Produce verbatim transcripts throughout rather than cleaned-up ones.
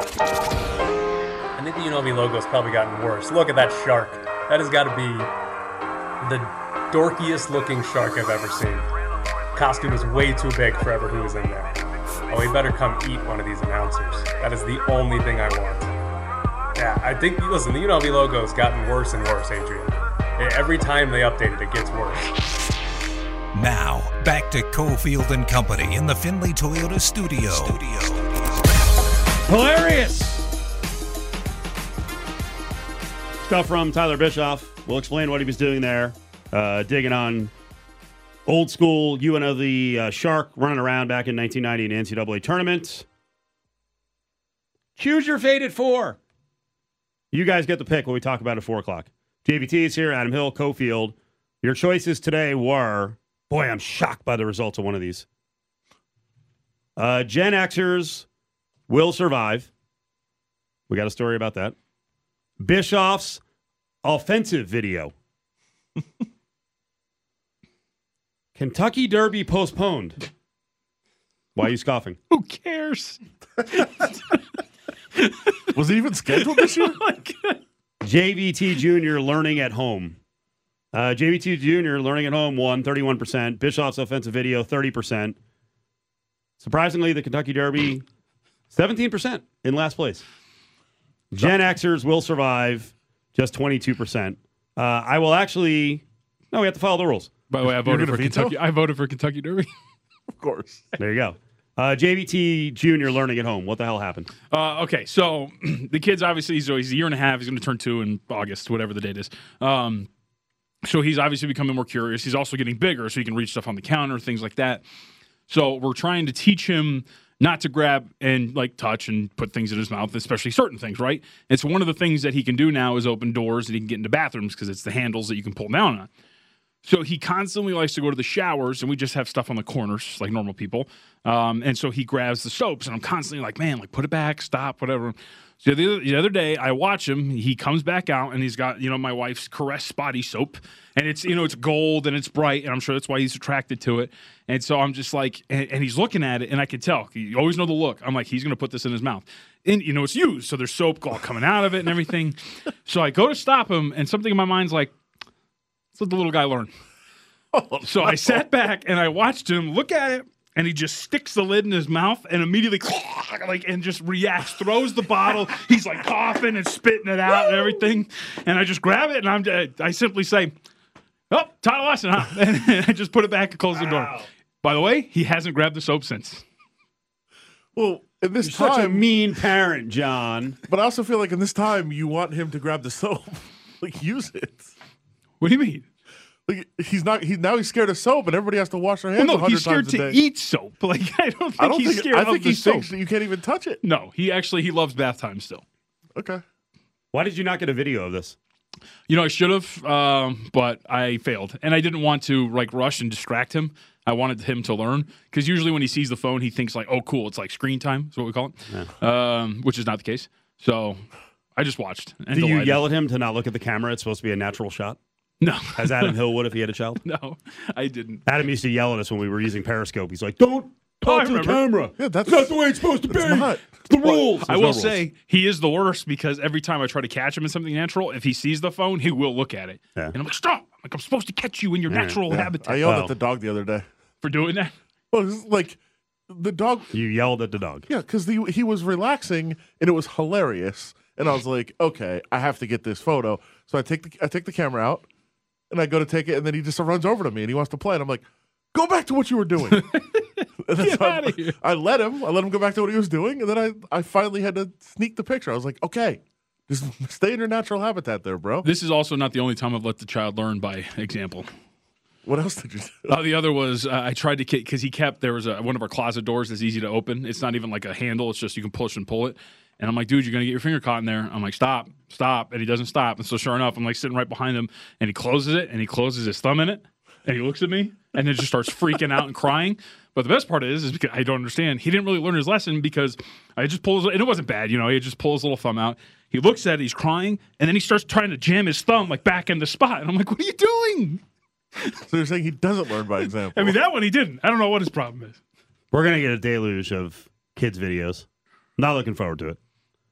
I think the U N L V logo's probably gotten worse. Look at that shark. That has got to be the dorkiest looking shark I've ever seen. Costume is way too big for ever who is in there. Oh, he better come eat one of these announcers. That is the only thing I want. Yeah, I think, listen, the U N L V logo has gotten worse and worse, Adrian. Every time they update it, it gets worse. Now, back to Cofield and Company in the Findlay Toyota studio. studio. Hilarious stuff from Tyler Bischoff. We'll explain what he was doing there, uh, digging on old school U N L V uh, Shark running around back in nineteen ninety in the N C double A tournament. Choose your fate at four. You guys get the pick when we talk about it at four o'clock. J V T is here, Adam Hill, Cofield. Your choices today were, boy, I'm shocked by the results of one of these. Uh, Gen Xers will survive. We got a story about that. Bischoff's offensive video. Kentucky Derby postponed. Why are you scoffing? Who cares? Was it even scheduled this year? Oh my God. J V T Junior learning at home. Uh, J V T Junior learning at home won thirty-one percent. Bischoff's offensive video, thirty percent. Surprisingly, the Kentucky Derby, seventeen percent in last place. Gen Xers will survive, just twenty-two percent. Uh, I will actually... No, we have to follow the rules. By the way, I voted for veto? Kentucky. I voted for Kentucky Derby. Of course. There you go. Uh, J V T Junior learning at home. What the hell happened? Uh, okay, so the kid's obviously he's, he's a year and a half. He's going to turn two in August, whatever the date is. Um, so he's obviously becoming more curious. He's also getting bigger, so he can reach stuff on the counter, things like that. So we're trying to teach him not to grab and like touch and put things in his mouth, especially certain things, right? It's one of the things that he can do now is open doors and he can get into bathrooms because it's the handles that you can pull down on. So he constantly likes to go to the showers, and we just have stuff on the corners like normal people. Um, and so he grabs the soaps, and I'm constantly like, man, like put it back, stop, whatever. So the other, the other day, I watch him. He comes back out, and he's got, you know, my wife's Caress Spotty soap, and it's, you know, it's gold and it's bright, and I'm sure that's why he's attracted to it. And so I'm just like, and, and he's looking at it, and I can tell. You always know the look. I'm like, he's going to put this in his mouth. And, you know, it's used, so there's soap all coming out of it and everything. So I go to stop him, and something in my mind's like, let's let the little guy learn. Oh, so no. I sat back and I watched him look at it, and he just sticks the lid in his mouth and immediately like and just reacts, throws the bottle. He's like coughing and spitting it out and everything. And I just grab it and I'm I simply say, "Oh, Tyler Lawson, huh?" And I just put it back and close the door. Wow. By the way, he hasn't grabbed the soap since. Well, in this You're time, such a mean parent, John. But I also feel like in this time you want him to grab the soap, like use it. What do you mean? Like, he's not. He now he's scared of soap, and everybody has to wash their hands. Well, no, he's scared times a to day. eat soap. Like I don't think I don't he's think. scared I of think the he soap. thinks that you can't even touch it. No, he actually he loves bath time still. Okay. Why did you not get a video of this? You know, I should have, um, but I failed, and I didn't want to like rush and distract him. I wanted him to learn because usually when he sees the phone, he thinks like, "Oh, cool, it's like screen time." Is what we call it, yeah. um, which is not the case. So I just watched. And Do you delighted. yell at him to not look at the camera? It's supposed to be a natural shot. No. As Adam Hill would if he had a child? No, I didn't. Adam used to yell at us when we were using Periscope. He's like, don't Oh, talk I to the remember. camera. Yeah, that's That's not the way it's supposed to be. not. It's the rules. I There's will no rules. say he is the worst because every time I try to catch him in something natural, if he sees the phone, he will look at it. Yeah. And I'm like, stop. Like, I'm supposed to catch you in your Yeah. natural Yeah. habitat. I yelled Wow. at the dog the other day. For doing that? Well, it's like the dog. You yelled at the dog. Yeah, because he was relaxing and it was hilarious. And I was like, okay, I have to get this photo. So I take the I take the camera out and I go to take it, and then he just runs over to me and he wants to play. And I'm like, go back to what you were doing. And then Get so I, outta here. I let him. I let him go back to what he was doing, and then I, I finally had to sneak the picture. I was like, okay, just stay in your natural habitat there, bro. This is also not the only time I've let the child learn by example. What else did you do? Uh, the other was uh, I tried to because he kept there was a, one of our closet doors that's easy to open. It's not even like a handle; it's just you can push and pull it. And I'm like, dude, you're gonna get your finger caught in there. I'm like, stop, stop, and he doesn't stop. And so sure enough, I'm like sitting right behind him, and he closes it, and he closes his thumb in it, and he looks at me, and then just starts freaking out and crying. But the best part is, is because I don't understand. He didn't really learn his lesson because I just pulled his, and it wasn't bad, you know. He just pulled his little thumb out. He looks at it, he's crying, and then he starts trying to jam his thumb like back in the spot. And I'm like, what are you doing? So you're saying he doesn't learn by example? I mean, that one he didn't. I don't know what his problem is. We're going to get a deluge of kids' videos. Not looking forward to it.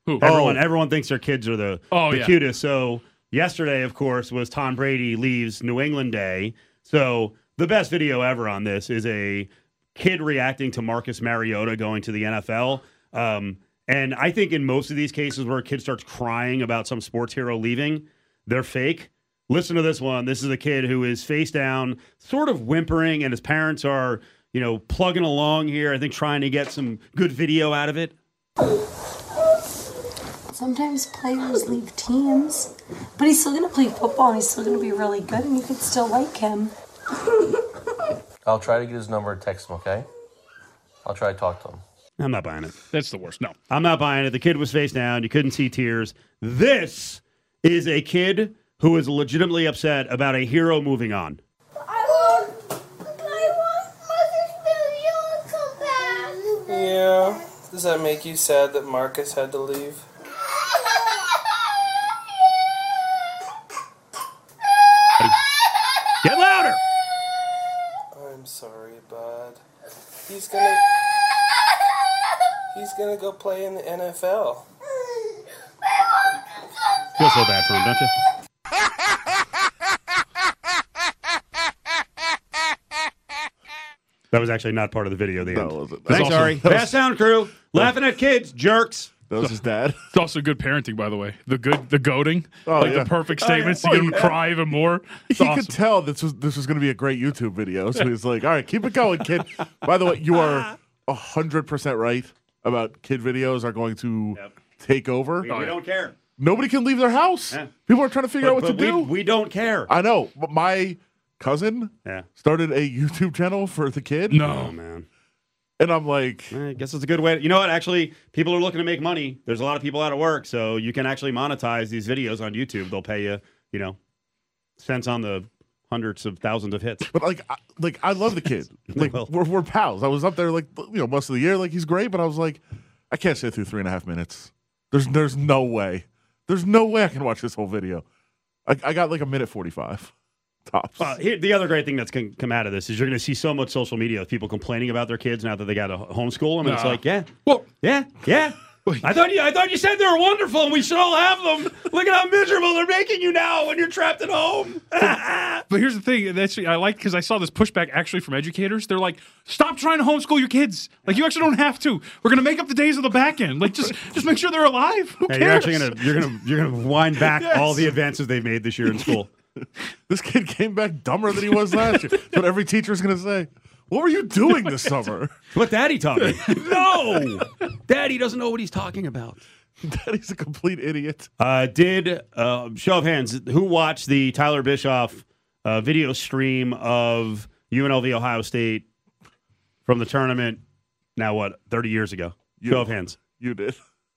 Who? Everyone, Oh. everyone thinks their kids are the, Oh, the yeah. cutest. So yesterday, of course, was Tom Brady leaves New England Day. So the best video ever on this is a kid reacting to Marcus Mariota going to the N F L. Um, and I think in most of these cases where a kid starts crying about some sports hero leaving, they're fake. Listen to this one. This is a kid who is face down, sort of whimpering, and his parents are, you know, plugging along here, I think trying to get some good video out of it. Sometimes players leave teams, but he's still going to play football and he's still going to be really good and you can still like him. I'll try to get his number and text him, okay? I'll try to talk to him. I'm not buying it. That's the worst. No. I'm not buying it. The kid was face down. You couldn't see tears. This is a kid who is legitimately upset about a hero moving on. I want, I want Mother's Million to come back. Yeah. Does that make you sad that Marcus had to leave? Get louder! I'm sorry, bud. He's gonna... He's gonna go play in the N F L. Feel so bad for him, don't you? That was actually not part of the video. The No, end. it wasn't. Thanks, also- Ari. that was- Fast sound crew. Laughing at kids, jerks. That was his dad. It's also good parenting, by the way. The good, the goading, Oh, like yeah. the perfect Oh, statements yeah. to get Oh, him to yeah. cry even more. It's He awesome. could tell this was this was going to be a great YouTube video, so he's like, "All right, keep it going, kid." By the way, you are a hundred percent right about kid videos are going to Yep. take over. We, we don't care. Nobody can leave their house. Yeah. People are trying to figure But, out what but to we, do. we don't care. I know, but my cousin Yeah. started a YouTube channel for the kid, Oh, No. man. and I'm like, I guess it's a good way. To, you know what? Actually, people are looking to make money. There's a lot of people out of work, so you can actually monetize these videos on YouTube. They'll pay you, you know, cents on the hundreds of thousands of hits. but like, I, like I love the kid. Like will. we're we're pals. I was up there like you know most of the year. Like he's great, but I was like, I can't sit through three and a half minutes. There's there's no way. There's no way I can watch this whole video. I, I got like a minute forty-five tops. Uh, here, the other great thing that's going to come out of this is you're going to see so much social media of people complaining about their kids now that they got to homeschool them. And it's Nah. like, yeah, Well, yeah, yeah. I thought you, I thought you said they were wonderful, and we should all have them. Look at how miserable they're making you now when you're trapped at home. but here's the thing. That's I like because I saw this pushback actually from educators. They're like, "Stop trying to homeschool your kids. Like you actually don't have to. We're gonna make up the days of the back end. Like just just make sure they're alive. Who Yeah, cares?" you're actually gonna you're gonna you're gonna wind back Yes. all the advances they've made this year in school. This kid came back dumber than he was last year. That's what every teacher's going to say. What were you doing this summer? What Daddy taught me. No, Daddy doesn't know what he's talking about. Daddy's a complete idiot. Uh, did uh, show of hands who watched the Tyler Bischoff uh, video stream of U N L V Ohio State from the tournament? Now what? thirty years ago. You. Show of hands. You did.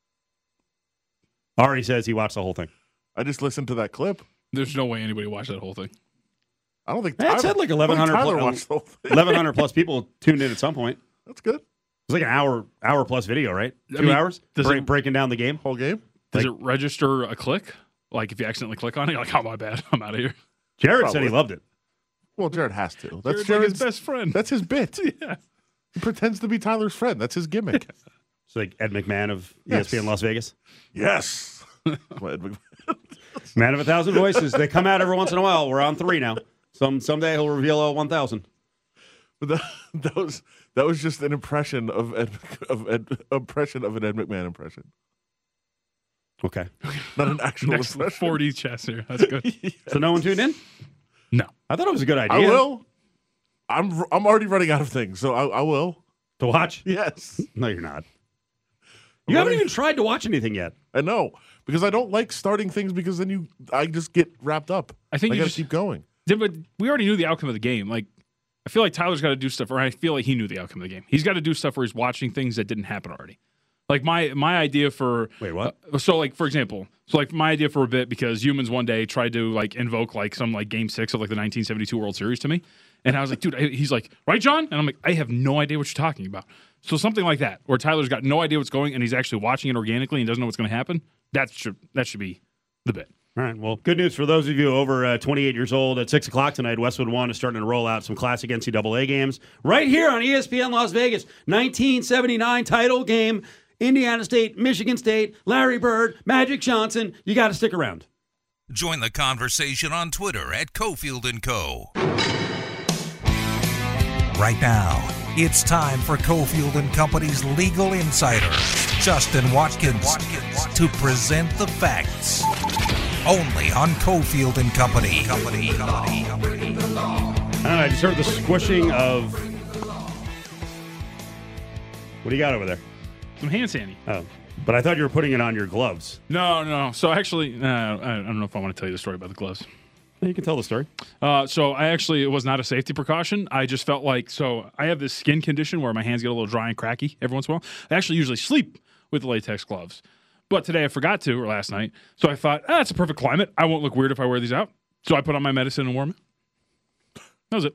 Ari says he watched the whole thing. I just listened to that clip. There's no way anybody watched that whole thing. I don't think It said like I don't think eleven hundred Tyler pl- watched the whole thing. eleven hundred plus people tuned in at some point. That's good. It was like an hour hour plus video, right? I Two mean, hours does Break, it- breaking down the game. Whole game. Does Like- it register a click? Like if you accidentally click on it, you're like, "Oh my bad, I'm out of here." Jared said Probably. he loved it. Well, Jared has to. That's Jared's like his Jared's best friend. That's his bit. Yeah. He pretends to be Tyler's friend. That's his gimmick. It's like Ed McMahon of E Yes. S P N Las Vegas. Yes. Well, Ed McMahon. Man of a thousand voices. They come out every once in a while. We're on three now. Some someday he'll reveal all one thousand. But that, that was that was just an impression of Ed, of Ed, impression of an Ed McMahon impression, Okay. not an actual Next impression. forty chess here. That's good. So no one tuned in? No. I thought it was a good I idea. will. I'm I'm already running out of things, so I, I will. To watch? Yes, No, you're not. You haven't even tried to watch anything yet. I know because I don't like starting things because then you I just get wrapped up. I think I you got to just- keep going. Yeah, but we already knew the outcome of the game. Like, I feel like Tyler's got to do stuff, or I feel like he knew the outcome of the game. He's got to do stuff where he's watching things that didn't happen already. Like my my idea for Wait, what? uh, so like for example, so like my idea for a bit because humans one day tried to like invoke like some like game six of like the nineteen seventy-two World Series to me, and I was like, dude, I, he's like, right, John, and I'm like, I have no idea what you're talking about. So something like that, where Tyler's got no idea what's going, and he's actually watching it organically and doesn't know what's going to happen. That should that should be the bit. All right. Well, good news for those of you over uh, twenty-eight years old. At six o'clock tonight, Westwood One is starting to roll out some classic N C double A games right here on E S P N Las Vegas. nineteen seventy-nine title game Indiana State, Michigan State, Larry Bird, Magic Johnson. You got to stick around. Join the conversation on Twitter at Cofield and Co. Right now, it's time for Cofield and Company's legal insider, Justin Watkins, Watkins, to present the facts. Only on Cofield and Company. Company. Company. Company. I don't know, I just heard the squishing of... What do you got over there? Some hand sandy. Oh, but I thought you were putting it on your gloves. No, no. So actually, uh, I don't know if I want to tell you the story about the gloves. You can tell the story. Uh, so I actually, it was not a safety precaution. I just felt like, so I have this skin condition where my hands get a little dry and cracky every once in a while. I actually usually sleep with latex gloves. But today I forgot to, or last night. So I thought, ah, it's a perfect climate. I won't look weird if I wear these out. So I put on my medicine and wore them. That was it.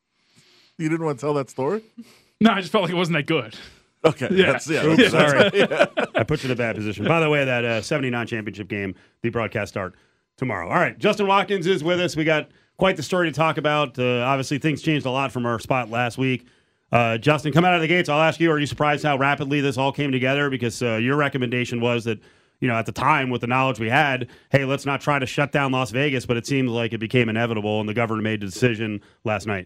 You didn't want to tell that story? No, I just felt like it wasn't that good. Okay. Yeah. That's, yeah, Oops, that's, sorry. yeah. I put you in a bad position. By the way, that uh, seventy-nine championship game, the broadcast start tomorrow. All right, Justin Watkins is with us. We got quite the story to talk about. Uh, obviously, things changed a lot from our spot last week. Uh, Justin, coming out of the gates, I'll ask you, are you surprised how rapidly this all came together? Because uh, your recommendation was that, you know, at the time, with the knowledge we had, hey, let's not try to shut down Las Vegas, but it seemed like it became inevitable, and the governor made the decision last night.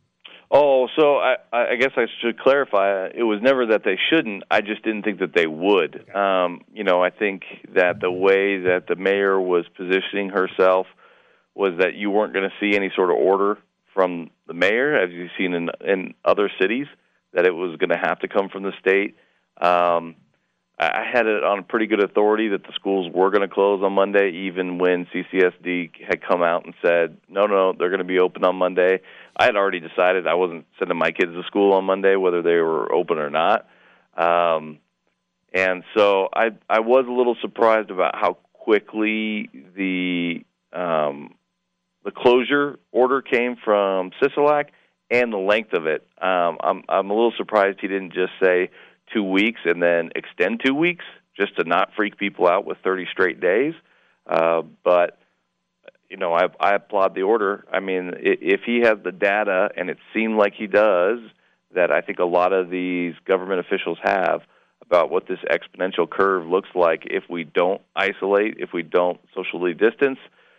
Oh, so I, I guess I should clarify. It was never that they shouldn't. I just didn't think that they would. Um, you know, I think that the way that the mayor was positioning herself was that you weren't going to see any sort of order from the mayor, as you've seen in in other cities, that it was going to have to come from the state. Um, I had it on pretty good authority that the schools were going to close on Monday, even when C C S D had come out and said, no, no, they're going to be open on Monday. I had already decided I wasn't sending my kids to school on Monday, whether they were open or not. Um, and so I I was a little surprised about how quickly the um, the closure order came from Sisolak and the length of it. Um, I'm I'm a little surprised he didn't just say two weeks and then extend two weeks just to not freak people out with thirty straight days. Uh, but, you know, I, I applaud the order. I mean, if he has the data, and it seemed like he does, that I think a lot of these government officials have about what this exponential curve looks like if we don't isolate, if we don't socially distance,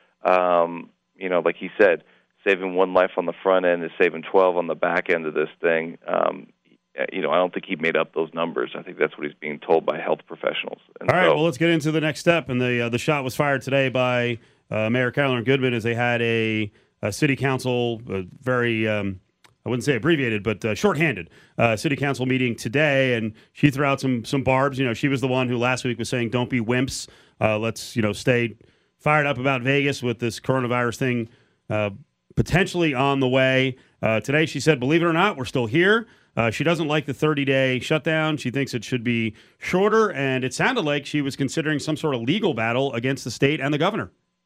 um, you know, like he said, saving one life on the front end is saving twelve on the back end of this thing. Um, You know, I don't think he made up those numbers. I think that's what he's being told by health professionals. And All right, so, well, let's get into the next step. And the uh, the shot was fired today by uh, Mayor Carolyn Goodman as they had a, a city council, uh, very, um, I wouldn't say abbreviated, but uh, shorthanded uh, city council meeting today. And she threw out some some barbs. You know, she was the one who last week was saying, don't be wimps. Uh, let's, you know, stay fired up about Vegas with this coronavirus thing uh, potentially on the way. Uh, today she said, believe it or not, we're still here. Uh, she doesn't like the thirty-day shutdown. She thinks it should be shorter, and it sounded like she was considering some sort of legal battle against the state and the governor.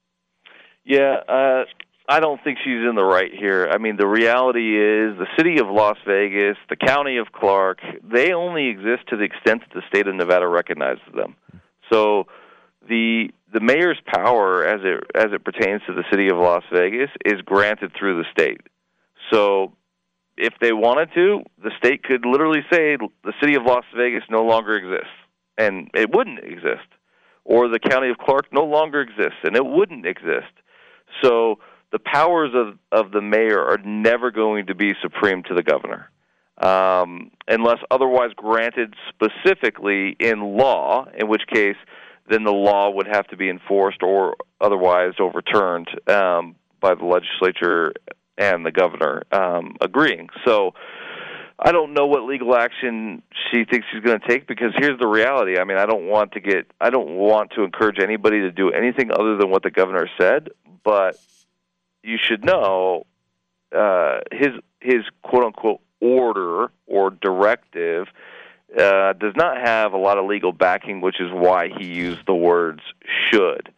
yeah, uh, I don't think she's in the right here. I mean, the reality is the city of Las Vegas, the county of Clark, they only exist to the extent that the state of Nevada recognizes them. So the the mayor's power as it as it pertains to the city of Las Vegas is granted through the state. So if they wanted to, the state could literally say the city of Las Vegas no longer exists, and it wouldn't exist. Or the county of Clark no longer exists, and it wouldn't exist. So the powers of, of the mayor are never going to be supreme to the governor, um, unless otherwise granted specifically in law, in which case then the law would have to be enforced or otherwise overturned um, by the legislature and the governor um, agreeing. So I don't know what legal action she thinks she's going to take, because here's the reality. I mean, I don't want to get, I don't want to encourage anybody to do anything other than what the governor said, but you should know uh, his his quote-unquote order or directive uh, does not have a lot of legal backing, which is why he used the words should.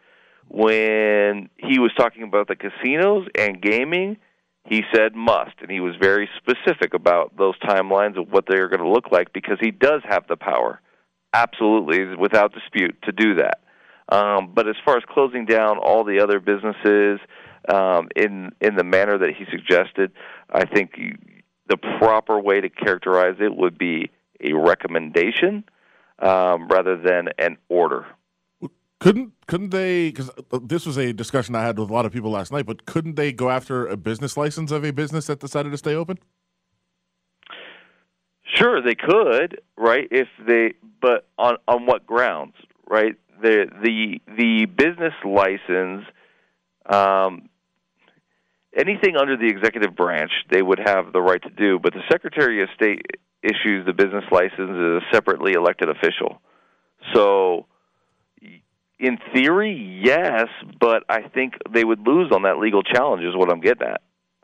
When he was talking about the casinos and gaming, he said must, and he was very specific about those timelines of what they are going to look like, because he does have the power, absolutely, without dispute, to do that. Um, but as far as closing down all the other businesses um, in in the manner that he suggested, I think you, the proper way to characterize it would be a recommendation. um, rather than an order. Couldn't couldn't they? Because this was a discussion I had with a lot of people last night. But couldn't they go after a business license of a business that decided to stay open? Sure, they could, right? If they, but on on what grounds, right? The the the business license, um, anything under the executive branch, they would have the right to do. But the Secretary of State issues the business license as a separately elected official. So, in theory, yes, but I think they would lose on that legal challenge. Is what I'm getting at.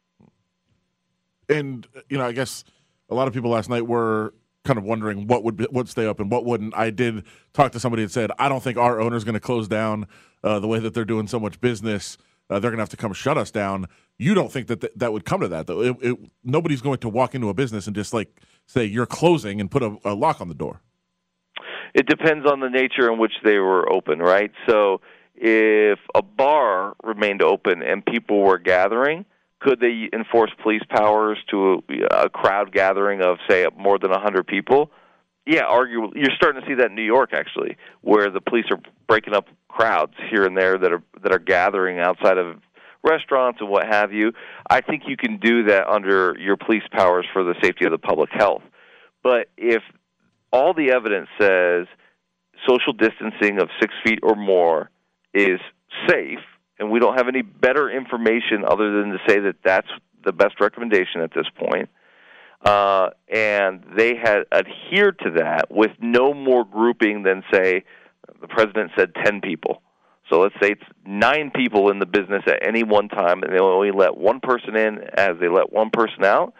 And you know, I guess a lot of people last night were kind of wondering what would be, would stay open, what wouldn't. I did talk to somebody that said, I don't think our owner's going to close down uh, the way that they're doing so much business. Uh, they're going to have to come shut us down. You don't think that th- that would come to that, though? It, it, nobody's going to walk into a business and just, like, say, you're closing and put a, a lock on the door. It depends on the nature in which they were open, right? So if a bar remained open and people were gathering, could they enforce police powers to a, a crowd gathering of, say, more than one hundred people? Yeah, arguably. You're starting to see that in New York, actually, where the police are breaking up crowds here and there that are that are gathering outside of restaurants and what have you. I think you can do that under your police powers for the safety of the public health. But if all the evidence says social distancing of six feet or more is safe, and we don't have any better information other than to say that that's the best recommendation at this point, uh, and they had adhered to that with no more grouping than, say, the president said ten people. So let's say it's nine people in the business at any one time, and they only let one person in as they let one person out.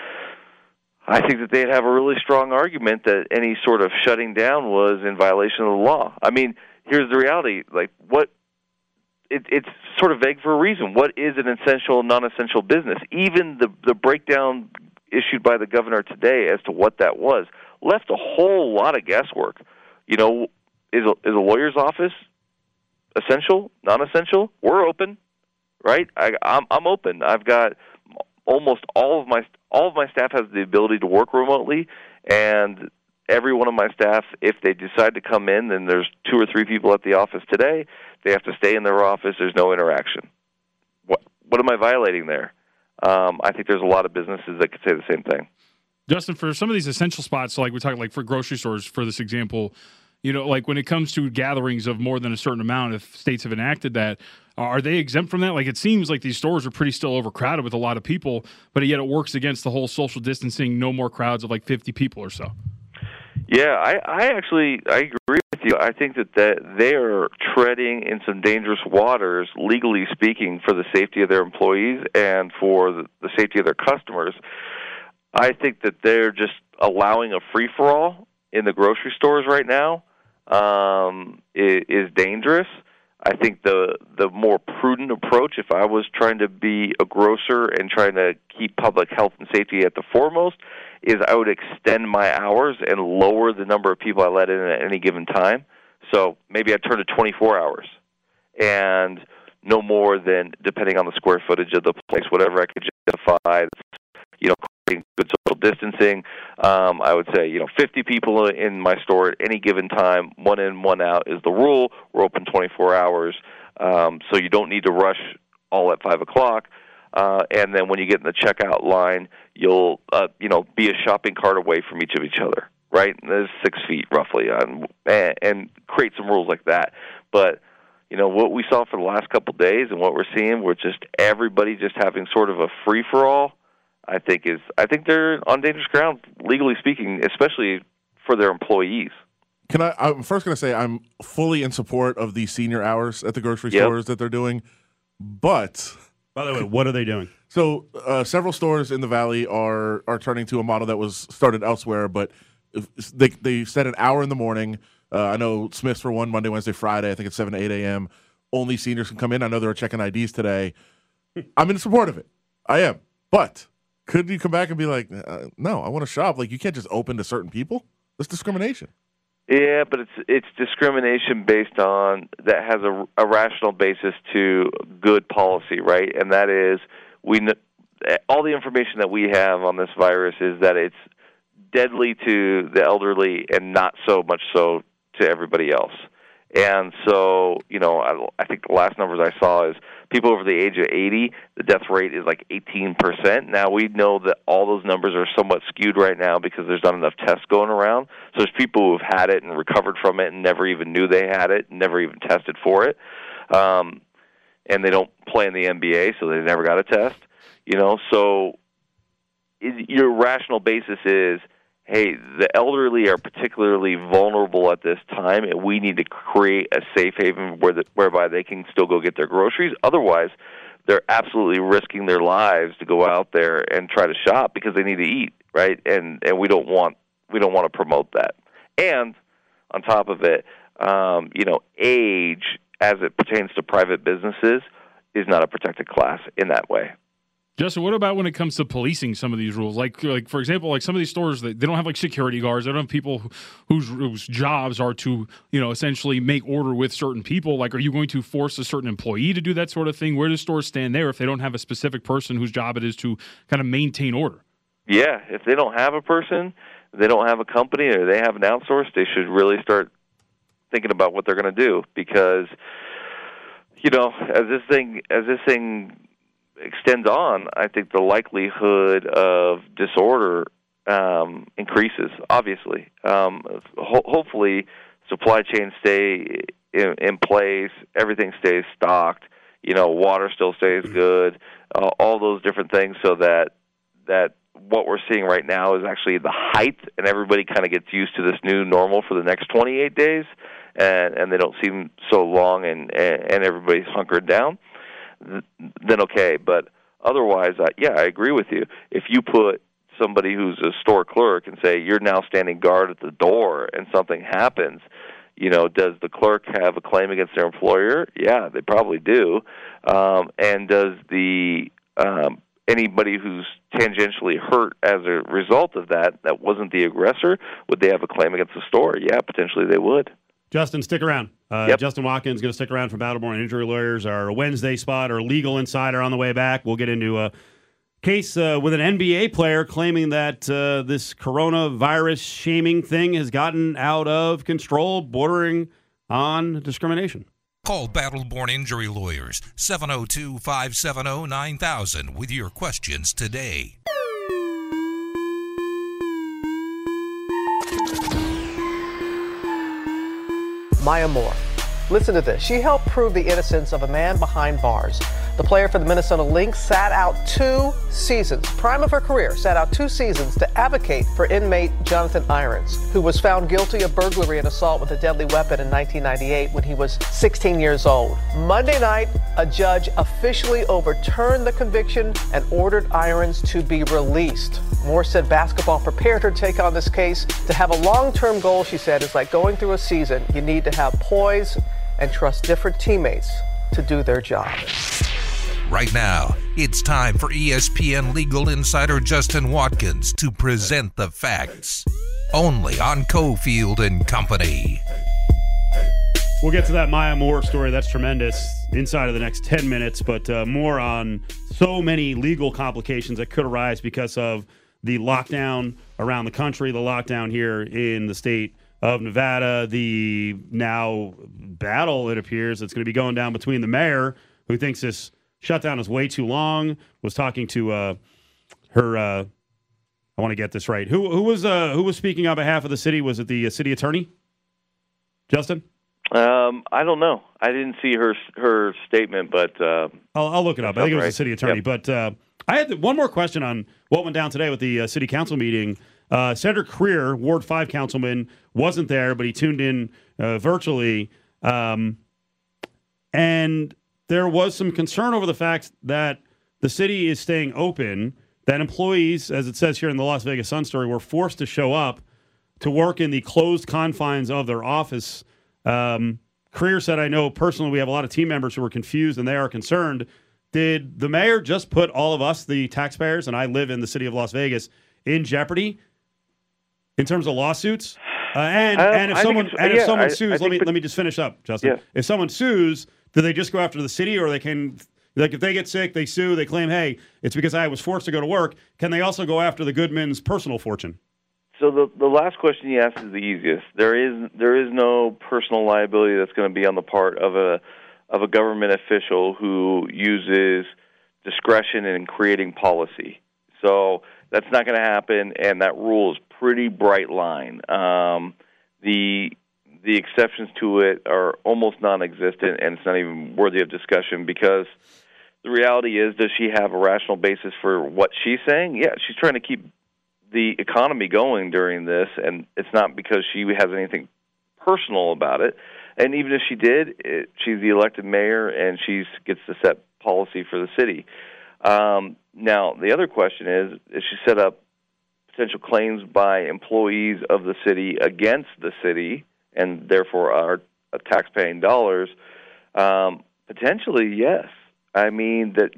I think that they'd have a really strong argument that any sort of shutting down was in violation of the law. I mean, here's the reality. Like, what it, it's sort of vague for a reason. What is an essential and non-essential business? Even the, the breakdown issued by the governor today as to what that was left a whole lot of guesswork. You know, is a, is a lawyer's office essential, non-essential? We're open, right? I, I'm, I'm open. I've got almost all of my all of my staff has the ability to work remotely, and every one of my staff, if they decide to come in, then there's two or three people at the office today. They have to stay in their office. There's no interaction. What what am I violating there? Um, I think there's a lot of businesses that could say the same thing. Justin, for some of these essential spots, so like we're talking like for grocery stores, for this example, you know, like when it comes to gatherings of more than a certain amount, if states have enacted that, are they exempt from that? Like, it seems like these stores are pretty still overcrowded with a lot of people, but yet it works against the whole social distancing, no more crowds of like fifty people or so. Yeah, I, I actually I agree with you. I think that, that they are treading in some dangerous waters, legally speaking, for the safety of their employees and for the, the safety of their customers. I think that they're just allowing a free-for-all in the grocery stores right now um, is, is dangerous. I think the the more prudent approach, if I was trying to be a grocer and trying to keep public health and safety at the foremost, is I would extend my hours and lower the number of people I let in at any given time. So maybe I'd turn to twenty-four hours and no more than, depending on the square footage of the place, whatever I could justify, you know, good social distancing. Um, I would say, you know, fifty people in my store at any given time, one in, one out is the rule. We're open twenty-four hours, um, so you don't need to rush all at five o'clock. Uh, and then when you get in the checkout line, you'll, uh, you know, be a shopping cart away from each of each other, right? And there's six feet roughly, on, and, and create some rules like that. But you know, what we saw for the last couple of days and what we're seeing, we're just everybody just having sort of a free-for-all. I think is I think they're on dangerous ground, legally speaking, especially for their employees. Can I? I'm first going to say I'm fully in support of the senior hours at the grocery Yep. stores that they're doing. But by the way, what are they doing? So uh, several stores in the Valley are are turning to a model that was started elsewhere, but if, they they set an hour in the morning. Uh, I know Smith's for one, Monday, Wednesday, Friday. I think it's seven to eight a.m. Only seniors can come in. I know they're checking I Ds today. I'm in support of it. I am, but. Could you come back and be like, uh, no, I want to shop? Like, you can't just open to certain people. That's discrimination. Yeah, but it's it's discrimination based on that has a, a rational basis to good policy, right? And that is we all the information that we have on this virus is that it's deadly to the elderly and not so much so to everybody else. And so, you know, I, I think the last numbers I saw is people over the age of eighty, the death rate is like eighteen percent. Now, we know that all those numbers are somewhat skewed right now because there's not enough tests going around. So there's people who have had it and recovered from it and never even knew they had it, never even tested for it. Um, and they don't play in the N B A, so they never got a test. You know, so is, your rational basis is, hey, the elderly are particularly vulnerable at this time, and we need to create a safe haven where the, whereby they can still go get their groceries. Otherwise, they're absolutely risking their lives to go out there and try to shop because they need to eat, right? And and we don't want we don't want to promote that. And on top of it, um, you know, age as it pertains to private businesses is not a protected class in that way. Justin, what about when it comes to policing some of these rules? Like, like for example, like some of these stores, they, they don't have like security guards. They don't have people whose, whose jobs are to, you know, essentially make order with certain people. Like, are you going to force a certain employee to do that sort of thing? Where do stores stand there if they don't have a specific person whose job it is to kind of maintain order? Yeah, if they don't have a person, they don't have a company, or they have an outsource, they should really start thinking about what they're going to do, because, you know, as this thing as this thing extends on, I think the likelihood of disorder um, increases. Obviously, um, ho- hopefully, supply chains stay in, in place, everything stays stocked. You know, water still stays good. Uh, all those different things, so that that what we're seeing right now is actually the height, and everybody kind of gets used to this new normal for the next twenty-eight days, and, and they don't seem so long, and, and everybody's hunkered down, then okay. But otherwise, uh, yeah, I agree with you. If you put somebody who's a store clerk and say, you're now standing guard at the door and something happens, you know, does the clerk have a claim against their employer? Yeah, they probably do. Um, and does the um, anybody who's tangentially hurt as a result of that, that wasn't the aggressor, would they have a claim against the store? Yeah, potentially they would. Justin, stick around. Uh, yep. Justin Watkins is going to stick around for Battleborn Injury Lawyers, our Wednesday spot, our legal insider on the way back. We'll get into a case uh, with an N B A player claiming that uh, this coronavirus shaming thing has gotten out of control, bordering on discrimination. Call Battleborn Injury Lawyers, seven oh two, five seven oh, nine thousand, with your questions today. Maya Moore. Listen to this. She helped prove the innocence of a man behind bars. The player for the Minnesota Lynx sat out two seasons, prime of her career, sat out two seasons to advocate for inmate Jonathan Irons, who was found guilty of burglary and assault with a deadly weapon in nineteen ninety-eight when he was sixteen years old. Monday night, a judge officially overturned the conviction and ordered Irons to be released. Moore said basketball prepared her to take on this case. To have a long-term goal, she said, is like going through a season. You need to have poise and trust different teammates to do their job. Right now, it's time for E S P N legal insider Justin Watkins to present the facts. Only on Cofield and Company. We'll get to that Maya Moore story. That's tremendous inside of the next ten minutes, but uh, more on so many legal complications that could arise because of the lockdown around the country, the lockdown here in the state of Nevada, the now battle, it appears, that's going to be going down between the mayor, who thinks this shutdown is way too long, was talking to uh, her, uh, I want to get this right. Who who was uh, who was speaking on behalf of the city? Was it the uh, city attorney? Justin? Um, I don't know. I didn't see her her statement, but uh, I'll, I'll look it up. I think it was right. the city attorney. Yep. But uh, I had one more question on what went down today with the uh, city council meeting. Uh, Senator Creer, Ward five councilman, wasn't there, but he tuned in uh, virtually. Um, and there was some concern over the fact that the city is staying open, that employees, as it says here in the Las Vegas Sun story, were forced to show up to work in the closed confines of their office. Um, Creer said, I know personally we have a lot of team members who are confused and they are concerned. Did the mayor just put all of us, the taxpayers, and I live in the city of Las Vegas, in jeopardy in terms of lawsuits? Uh, and, um, and if I someone think and yeah, if someone I, sues, I let me the, let me just finish up, Justin. Yeah. If someone sues, do they just go after the city, or they can, like, if they get sick, they sue, they claim, hey, it's because I was forced to go to work. Can they also go after the Goodman's personal fortune? So the the last question you asked is the easiest. There is there is no personal liability that's going to be on the part of a of a government official who uses discretion in creating policy. So that's not going to happen, and that rule is pretty bright line. Um, the the exceptions to it are almost non-existent, and it's not even worthy of discussion because the reality is, does she have a rational basis for what she's saying? Yeah, she's trying to keep the economy going during this, and it's not because she has anything personal about it. And even if she did, it, she's the elected mayor, and she gets to set policy for the city. Um, now, the other question is, if she set up potential claims by employees of the city against the city, and therefore our tax-paying dollars, um, potentially, yes. I mean, that.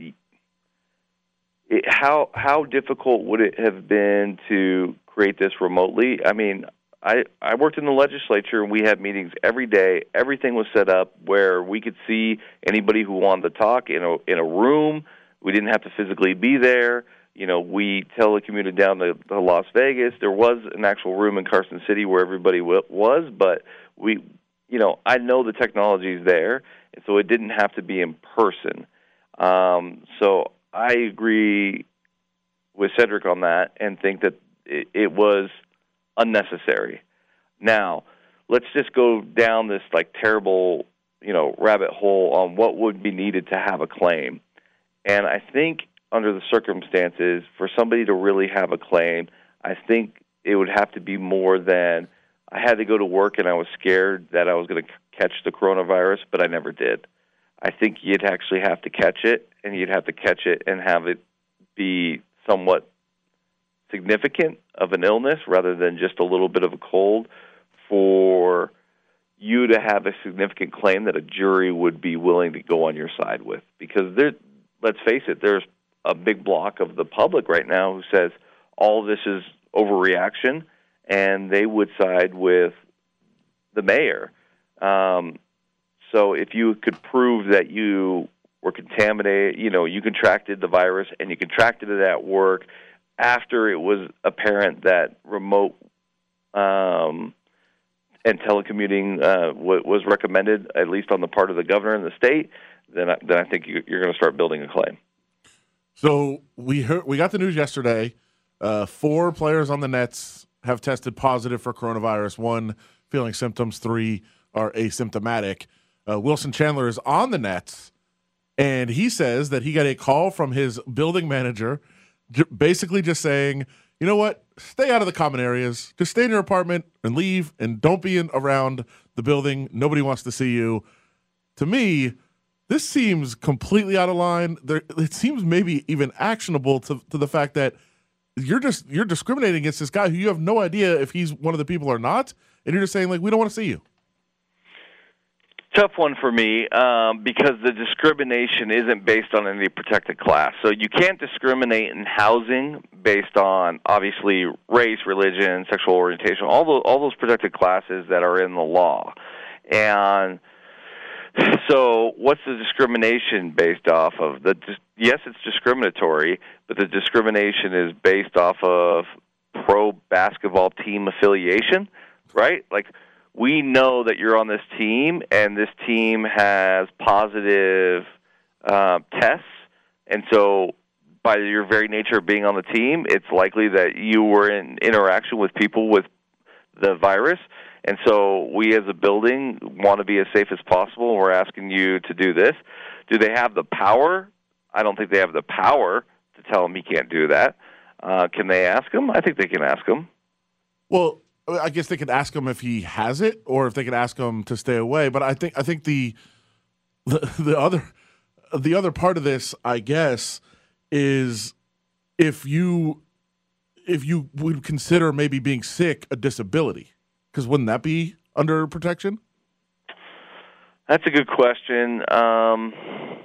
It, how how difficult would it have been to create this remotely? I mean, I, I worked in the legislature, and we had meetings every day. Everything was set up where we could see anybody who wanted to talk in a in a room. We didn't have to physically be there. You know, we telecommuted down to, to Las Vegas. There was an actual room in Carson City where everybody w- was, but we, you know, I know the technology is there, and so it didn't have to be in person. Um, so I agree with Cedric on that and think that it, it was unnecessary. Now, let's just go down this like terrible, you know, rabbit hole on what would be needed to have a claim. And I think under the circumstances, for somebody to really have a claim, I think it would have to be more than I had to go to work and I was scared that I was going to catch the coronavirus, but I never did. I think you'd actually have to catch it, and you'd have to catch it and have it be somewhat significant of an illness rather than just a little bit of a cold for you to have a significant claim that a jury would be willing to go on your side with. Because there, let's face it, there's a big block of the public right now who says all this is overreaction, and they would side with the mayor. Um, so if you could prove that you were contaminated, you know, you contracted the virus and you contracted it at work after it was apparent that remote um, and telecommuting uh, w- was recommended, at least on the part of the governor and the state, then I, then I think you, you're going to start building a claim. So we heard, we got the news yesterday. Uh, four players on the Nets have tested positive for coronavirus. One feeling symptoms, three are asymptomatic. Uh, Wilson Chandler is on the Nets, and he says that he got a call from his building manager j- basically just saying, you know what, stay out of the common areas. Just stay in your apartment and leave, and don't be in, around the building. Nobody wants to see you. To me, this seems completely out of line. There, it seems maybe even actionable to, to the fact that you're just you're discriminating against this guy who you have no idea if he's one of the people or not, and you're just saying, like, we don't want to see you. Tough one for me um, because the discrimination isn't based on any protected class. So you can't discriminate in housing based on, obviously, race, religion, sexual orientation, all those, all those protected classes that are in the law. And so what's the discrimination based off of? The Yes, it's discriminatory, but the discrimination is based off of pro-basketball team affiliation, right? Like, we know that you're on this team, and this team has positive uh, tests, and so by your very nature of being on the team, it's likely that you were in interaction with people with the virus. And so we as a building want to be as safe as possible, and we're asking you to do this. Do they have the power? I don't think they have the power to tell him he can't do that. Uh, can they ask him? I think they can ask him. Well, I guess they could ask him if he has it, or if they could ask him to stay away. But I think I think the the, the other the other part of this, I guess, is if you if you would consider maybe being sick a disability, because wouldn't that be under protection? That's a good question. Um,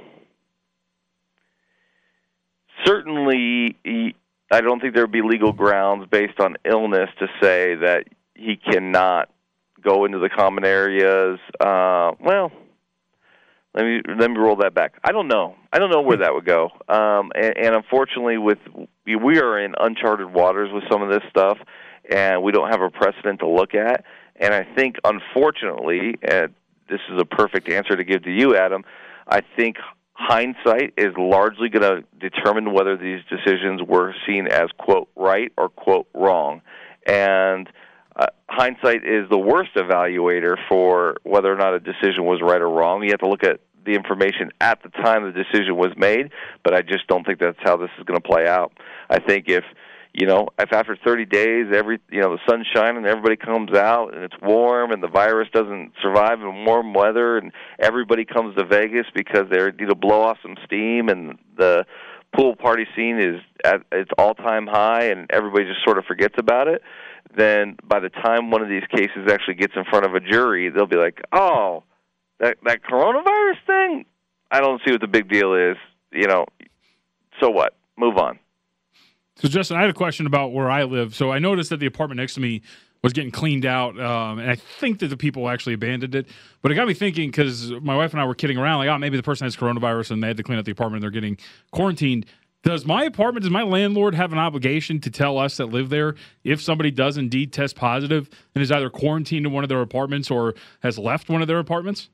certainly. He, I don't think there would be legal grounds based on illness to say that he cannot go into the common areas. Uh, well, let me let me roll that back. I don't know. I don't know where that would go. Um, and, and unfortunately, with we are in uncharted waters with some of this stuff, and we don't have a precedent to look at. And I think, unfortunately, and this is a perfect answer to give to you, Adam, I think hindsight is largely going to determine whether these decisions were seen as, quote, right or, quote, wrong. And uh, hindsight is the worst evaluator for whether or not a decision was right or wrong. You have to look at the information at the time the decision was made, but I just don't think that's how this is going to play out. I think if, you know, if after thirty days, every you know, the sun's shining and everybody comes out and it's warm and the virus doesn't survive in warm weather and everybody comes to Vegas because they need to blow off some steam and the pool party scene is at its all-time high and everybody just sort of forgets about it, then by the time one of these cases actually gets in front of a jury, they'll be like, oh, that that coronavirus thing? I don't see what the big deal is. You know, so what? Move on. So, Justin, I had a question about where I live. So I noticed that the apartment next to me was getting cleaned out, um, and I think that the people actually abandoned it. But it got me thinking, because my wife and I were kidding around, like, oh, maybe the person has coronavirus and they had to clean out the apartment and they're getting quarantined. Does my apartment, does my landlord have an obligation to tell us that live there if somebody does indeed test positive and is either quarantined in one of their apartments or has left one of their apartments?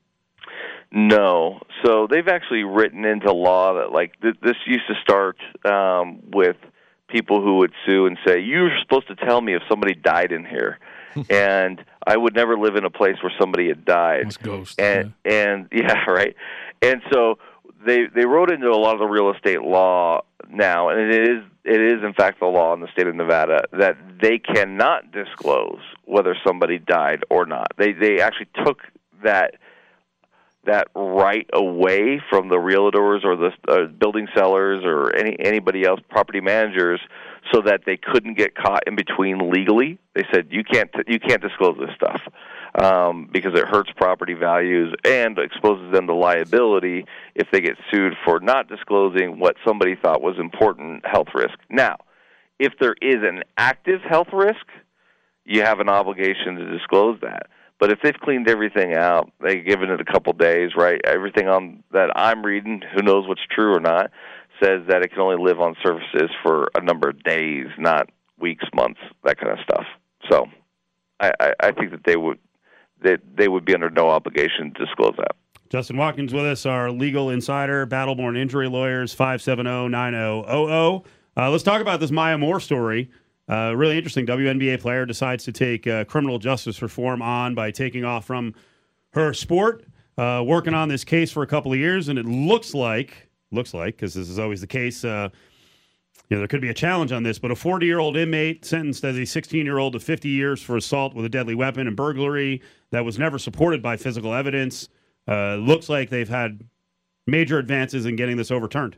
No. So they've actually written into law that, like, th- this used to start um, with people who would sue and say, you're supposed to tell me if somebody died in here. And I would never live in a place where somebody had died. It's ghost. And, yeah. and yeah, right. And so they they wrote into a lot of the real estate law now, and it is it is in fact the law in the state of Nevada that they cannot disclose whether somebody died or not. They they actually took that that right away from the realtors or the uh, building sellers or any anybody else, property managers, so that they couldn't get caught in between legally. They said you can't you can't disclose this stuff um, because it hurts property values and exposes them to liability if they get sued for not disclosing what somebody thought was important health risk. Now, if there is an active health risk, you have an obligation to disclose that. But if they've cleaned everything out, they've given it a couple days, right? Everything on that I'm reading, who knows what's true or not, says that it can only live on surfaces for a number of days, not weeks, months, that kind of stuff. So I, I, I think that they would that they would be under no obligation to disclose that. Justin Watkins with us, our legal insider, Battleborn Injury Lawyers, five seven zero, nine zero zero zero. Uh, let's talk about this Maya Moore story. Uh, really interesting. W N B A player decides to take uh, criminal justice reform on by taking off from her sport, uh, working on this case for a couple of years, and it looks like, looks like, because this is always the case, uh, you know, there could be a challenge on this, but a forty-year-old inmate sentenced as a sixteen-year-old to fifty years for assault with a deadly weapon and burglary that was never supported by physical evidence. Uh, looks like they've had major advances in getting this overturned.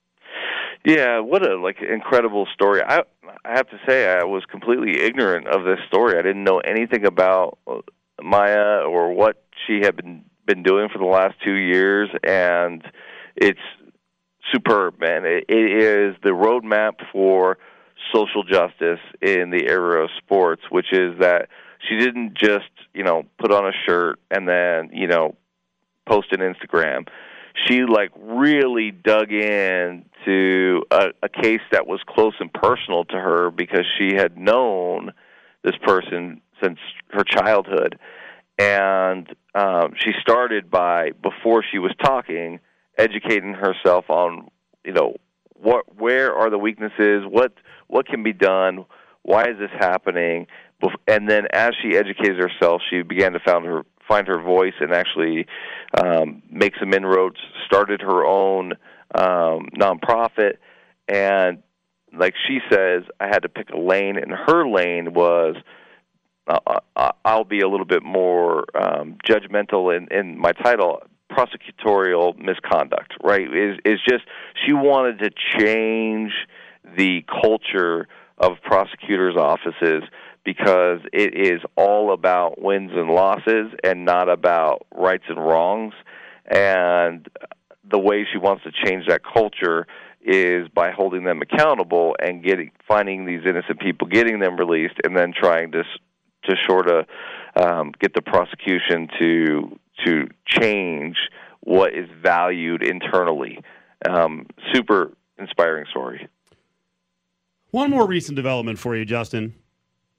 Yeah, what a like incredible story. I I have to say I was completely ignorant of this story. I didn't know anything about Maya or what she had been been doing for the last two years, and it's superb, man. It, it is the roadmap for social justice in the era of sports, which is that she didn't just, you know, put on a shirt and then, you know, post an Instagram. She, like, really dug in to a, a case that was close and personal to her because she had known this person since her childhood. And um, she started by, before she was talking, educating herself on, you know, what, where are the weaknesses, what what can be done, why is this happening? And then as she educated herself, she began to found her find her voice and actually um, make some inroads, started her own um, nonprofit, and like she says, I had to pick a lane, and her lane was, uh, I'll be a little bit more um, judgmental in, in my title, prosecutorial misconduct, right? Is is just she wanted to change the culture of prosecutors' offices because it is all about wins and losses and not about rights and wrongs. And the way she wants to change that culture is by holding them accountable and getting finding these innocent people, getting them released, and then trying to to sort of um, get the prosecution to to change what is valued internally. Um, super inspiring story. One more recent development for you, Justin.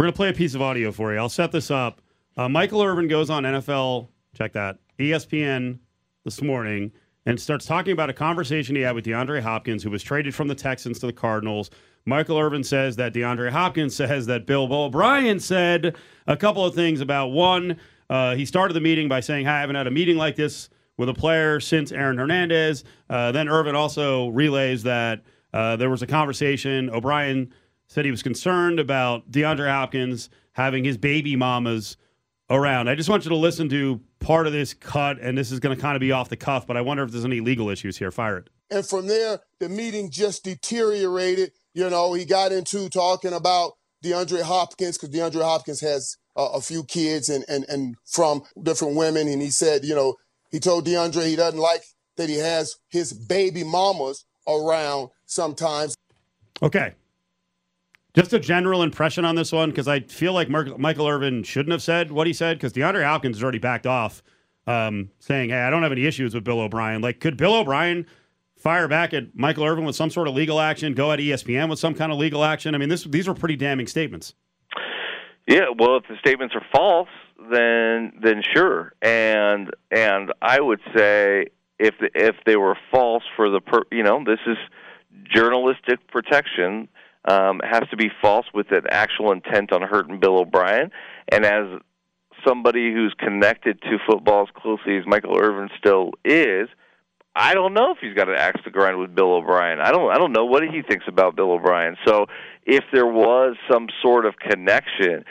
We're going to play a piece of audio for you. I'll set this up. Uh, Michael Irvin goes on N F L, check that, E S P N this morning, and starts talking about a conversation he had with DeAndre Hopkins, who was traded from the Texans to the Cardinals. Michael Irvin says that DeAndre Hopkins says that Bill O'Brien said a couple of things about, one, uh, he started the meeting by saying, hey, I haven't had a meeting like this with a player since Aaron Hernandez. Uh, then Irvin also relays that uh, there was a conversation. O'Brien said he was concerned about DeAndre Hopkins having his baby mamas around. I just want you to listen to part of this cut, and this is going to kind of be off the cuff, but I wonder if there's any legal issues here. Fire it. And from there, the meeting just deteriorated. You know, he got into talking about DeAndre Hopkins because DeAndre Hopkins has uh, a few kids and, and, and from different women. And he said, you know, he told DeAndre he doesn't like that he has his baby mamas around sometimes. Okay. Just a general impression on this one, because I feel like Mer- Michael Irvin shouldn't have said what he said, because DeAndre Hopkins has already backed off, um, saying, hey, I don't have any issues with Bill O'Brien. Like, could Bill O'Brien fire back at Michael Irvin with some sort of legal action, go at E S P N with some kind of legal action? I mean, this these were pretty damning statements. Yeah, well, if the statements are false, then then sure. And and I would say if the, if they were false for the, per, you know, this is journalistic protection. Um, has to be false with an actual intent on hurting Bill O'Brien. And as somebody who's connected to football as closely as Michael Irvin still is, I don't know if he's got an axe to grind with Bill O'Brien. I don't I don't know what he thinks about Bill O'Brien. So if there was some sort of connection,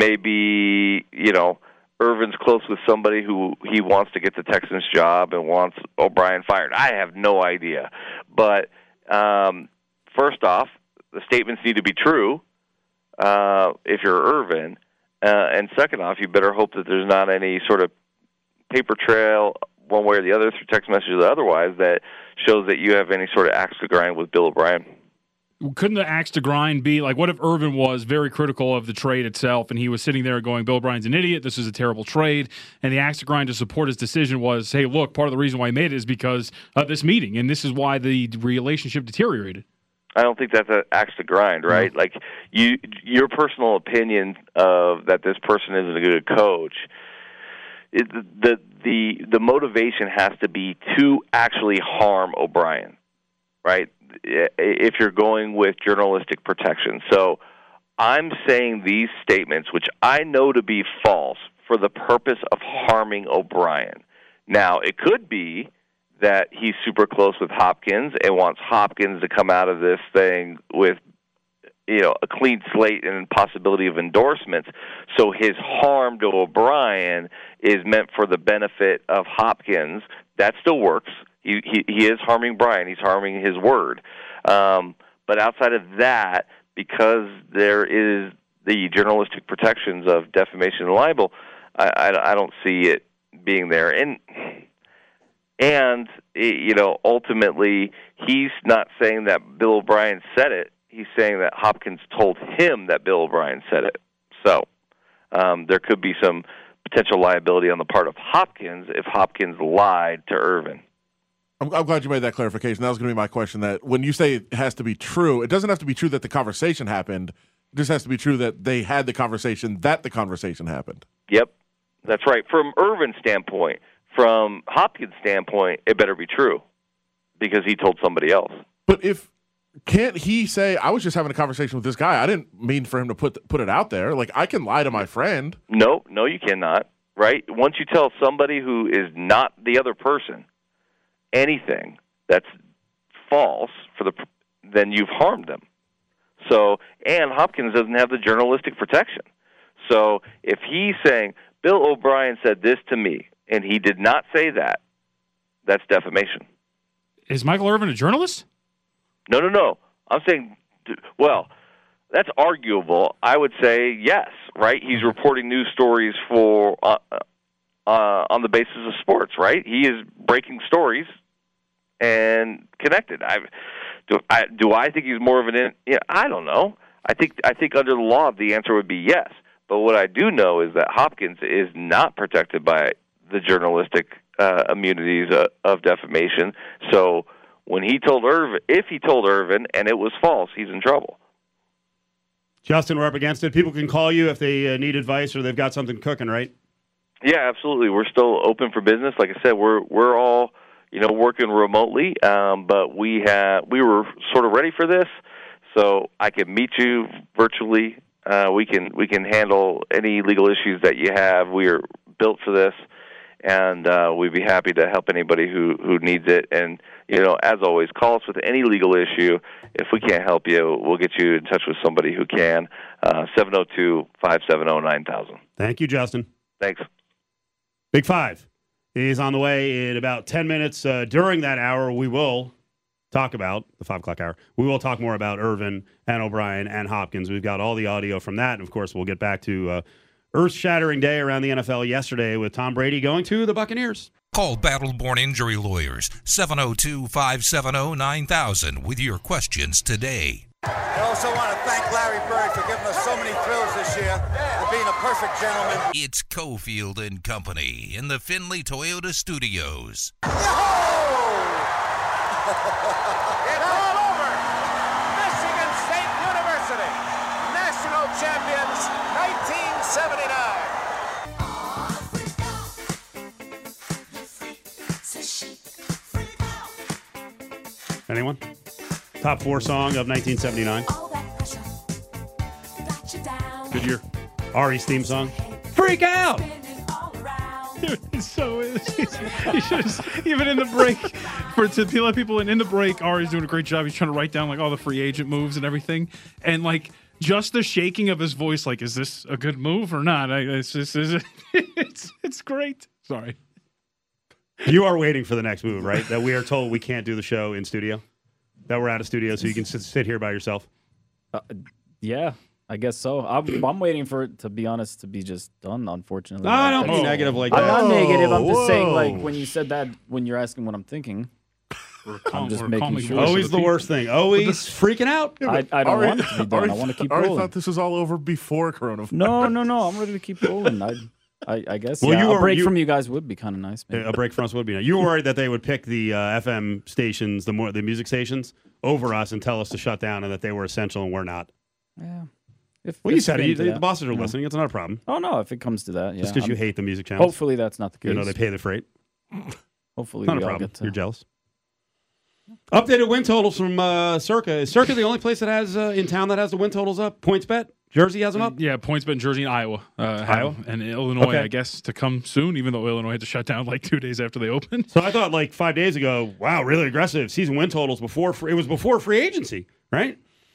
maybe, you know, Irvin's close with somebody who he wants to get the Texans job and wants O'Brien fired. I have no idea. But um, first off, the statements need to be true uh, if you're Irvin. Uh, and second off, you better hope that there's not any sort of paper trail one way or the other through text messages or otherwise that shows that you have any sort of axe to grind with Bill O'Brien. Couldn't the axe to grind be, like, what if Irvin was very critical of the trade itself and he was sitting there going, Bill O'Brien's an idiot, this is a terrible trade, and the axe to grind to support his decision was, hey, look, part of the reason why he made it is because of this meeting, and this is why the relationship deteriorated. I don't think that's an axe to grind, right? Mm-hmm. Like, you, your personal opinion of that this person isn't a good coach, it, the the the motivation has to be to actually harm O'Brien, right? If you're going with journalistic protection. So I'm saying these statements, which I know to be false, for the purpose of harming O'Brien. Now, it could be that he's super close with Hopkins and wants Hopkins to come out of this thing with, you know, a clean slate and possibility of endorsements. So his harm to O'Brien is meant for the benefit of Hopkins. That still works. He he, he is harming Brian. He's harming his word. Um, but outside of that, because there is the journalistic protections of defamation and libel, I, I, I don't see it being there. And And, you know, ultimately, he's not saying that Bill O'Brien said it. He's saying that Hopkins told him that Bill O'Brien said it. So um, there could be some potential liability on the part of Hopkins if Hopkins lied to Irvin. I'm, I'm glad you made that clarification. That was going to be my question, that when you say it has to be true, it doesn't have to be true that the conversation happened. It just has to be true that they had the conversation, that the conversation happened. Yep, that's right. From Irvin's standpoint. From Hopkins' standpoint, it better be true because he told somebody else. But if can't he say, I was just having a conversation with this guy. I didn't mean for him to put put it out there. Like, I can lie to my friend. No, no, you cannot, right? Once you tell somebody who is not the other person anything that's false, for the then you've harmed them. So, and Hopkins doesn't have the journalistic protection. So if he's saying, Bill O'Brien said this to me, and he did not say that, that's defamation. Is Michael Irvin a journalist? No, no, no. I'm saying, well, that's arguable. I would say yes, right? He's reporting news stories for uh, uh, on the basis of sports, right? He is breaking stories and connected. I do. I, do I think he's more of an? In, yeah, I don't know. I think I think under the law, the answer would be yes. But what I do know is that Hopkins is not protected by the journalistic uh, immunities uh, of defamation. So when he told Irvin, if he told Irvin and it was false, he's in trouble. Justin, we're up against it. People can call you if they uh, need advice or they've got something cooking, right? Yeah, absolutely. We're still open for business. Like I said, we're we're all you know working remotely, um, but we have we were sort of ready for this, so I can meet you virtually. Uh, we can we can handle any legal issues that you have. We are built for this, and uh, we'd be happy to help anybody who, who needs it. And you know, as always, call us with any legal issue. If we can't help you, we'll get you in touch with somebody who can. Uh, seven oh two, five seven oh, nine thousand. Thank you, Justin. Thanks. Big Five is on the way in about ten minutes. Uh, during that hour, we will talk about, the five o'clock hour, we will talk more about Irvin and O'Brien and Hopkins. We've got all the audio from that. And, of course, we'll get back to uh, earth-shattering day around the N F L yesterday with Tom Brady going to the Buccaneers. Call Battle-Born Injury Lawyers, seven oh two, five seven oh, nine thousand with your questions today. I also want to thank Larry Bird for giving us so many thrills this year, for being a perfect gentleman. It's Cofield and Company in the Findlay Toyota Studios. It's all over. Michigan State University, national champions, nineteen seventy-nine. Anyone? Top four song of nineteen seventy-nine. Good year. Ari's theme song. Freak out! Dude, it's so it's, it's, he should have, even in the break for to let people in in the break. Ari's doing a great job. He's trying to write down like all the free agent moves and everything, and like just the shaking of his voice. Like, is this a good move or not? I, it's just it's, it's it's great. Sorry. You are waiting for the next move, right? That we are told we can't do the show in studio. That we're out of studio, so you can sit, sit here by yourself. Uh, yeah. I guess so. I'm, I'm waiting for it, to be honest, to be just done, unfortunately. No, I don't be negative like I'm that. not negative. I'm Whoa. just saying, like, when you said that, when you're asking what I'm thinking, I'm just making sure. Always the worst thing. Always freaking out. I, I don't Ari- want it to be done. Ari- I want to keep Ari rolling. thought this was all over before coronavirus. No, no, no. I'm ready to keep rolling. I, I, I guess. Well, yeah, you a were- break you- from you guys would be kind of nice. Maybe. A break from us would be nice. You were worried that they would pick the uh, F M stations, the more the music stations, over us and tell us to shut down and that they were essential and we're not. Yeah. If, Well, you if said it it. came You- to The that, bosses are you know. listening. It's not a problem. Oh no, if it comes to that, yeah. Just because you I'm- hate the music channels. Hopefully that's not the case. You know, they pay the freight. Hopefully Not we a all problem. get to. You're jealous. Updated win totals from uh, Circa. Is Circa the only place that has uh, in town that has the win totals up? PointsBet? Jersey has them up? Yeah, PointsBet in Jersey and Iowa. Uh, have Iowa? them. And Illinois, Okay. I guess, to come soon, even though Illinois had to shut down like two days after they opened. So I thought like five days ago, wow, really aggressive season win totals before free, it was before free agency, right?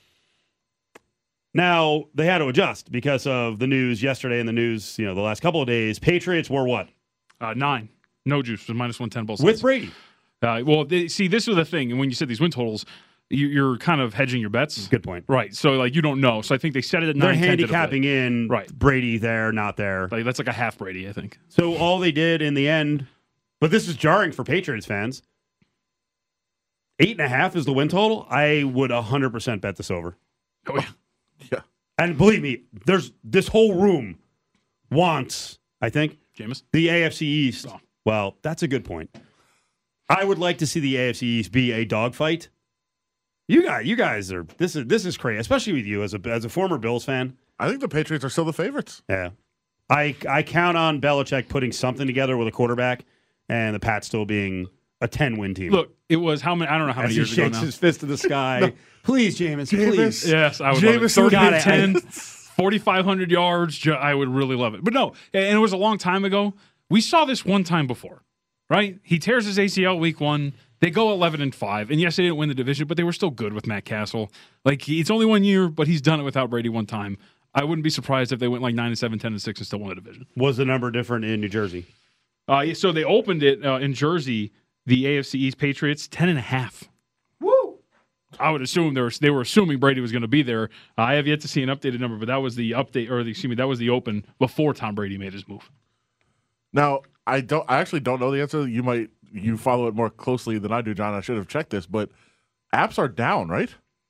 Now they had to adjust because of the news yesterday and the news, you know, the last couple of days. Patriots were what? Uh, nine. No juice. Was minus one ten both With sides. Brady. Uh, well, they, see, this was the thing. And when you said these win totals, you, you're kind of hedging your bets. Good point. Right. So, like, you don't know. So I think they set it at They're nine. handicapping in Right. Brady there, not there. Like, that's like a half Brady, I think. So all they did in the end, but this is jarring for Patriots fans. Eight and a half is the win total. I would one hundred percent bet this over. Oh, yeah. Yeah. And believe me, there's this whole room wants, I think, Jameis? the A F C East. Oh. Well, that's a good point. I would like to see the A F C East be a dogfight. You guys, you guys are this is this is crazy, especially with you as a as a former Bills fan. I think the Patriots are still the favorites. Yeah, I I count on Belichick putting something together with a quarterback, and the Pats still being a ten win team. Look, it was how many, I don't know how as many he years ago shakes now. his fist to the sky. No. Please, Jameis, please. Yes, I would Jameis love it. would thirty be- ten, forty-five hundred yards. ju- I would really love it. But no, and it was a long time ago. We saw this one time before, right? He tears his A C L week one. They go eleven and five. And yes, they didn't win the division, but they were still good with Matt Castle. Like, he- it's only one year, but he's done it without Brady one time. I wouldn't be surprised if they went like nine and seven, ten and six and still won the division. Was the number different in New Jersey? Uh, yeah, so they opened it uh, in Jersey, the A F C East Patriots, ten and a half. Woo! I would assume they were they were assuming Brady was going to be there. Uh, I have yet to see an updated number, but that was the update, or the, excuse me, that was the open before Tom Brady made his move. Now, I don't. I actually don't know the answer. You might. You follow it more closely than I do, John. I should have checked this, but apps are down, right?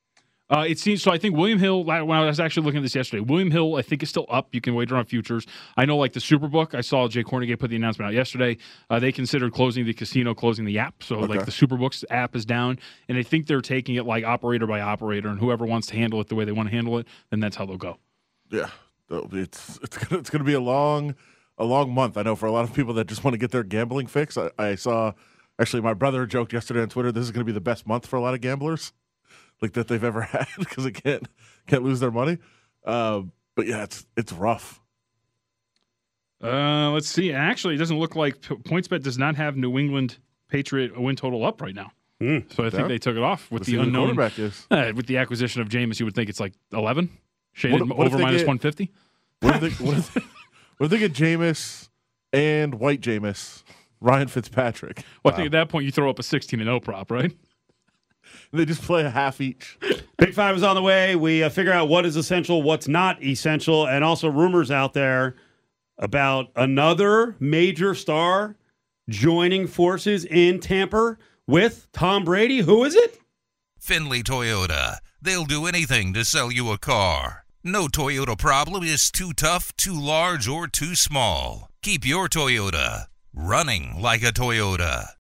Uh, it seems so. I think William Hill. When I was actually looking at this yesterday, William Hill, I think is still up. You can wager on futures. I know, like the Superbook. I saw Jay Kornegay put the announcement out yesterday. Uh, they considered closing the casino, closing the app. So, Okay. like the Superbook's app is down, and I think they're taking it like operator by operator, and whoever wants to handle it the way they want to handle it, then that's how they'll go. Yeah, it's it's gonna, it's going to be a long a long month. I know for a lot of people that just want to get their gambling fix. I, I saw actually my brother joked yesterday on Twitter. This is going to be the best month for a lot of gamblers. Like that they've ever had because they can't can't lose their money. Uh, but yeah, it's it's rough. Uh, let's see. Actually, it doesn't look like PointsBet does not have New England Patriot win total up right now. Mm. So I think Yeah. they took it off with Let's the see who the unknown. quarterback is. Uh, with the acquisition of Jameis, you would think it's like eleven. Shaded What- what if over they minus get- one fifty. What if they, what if they, what if they get Jameis and White Jameis, Ryan Fitzpatrick? Well, I think at that point you throw up a sixteen and oh prop, right? They just play a half each. Big Five is on the way. We uh, figure out what is essential, what's not essential, and also rumors out there about another major star joining forces in Tampa with Tom Brady. Who is it? Finley Toyota. They'll do anything to sell you a car. No Toyota problem is too tough, too large, or too small. Keep your Toyota running like a Toyota.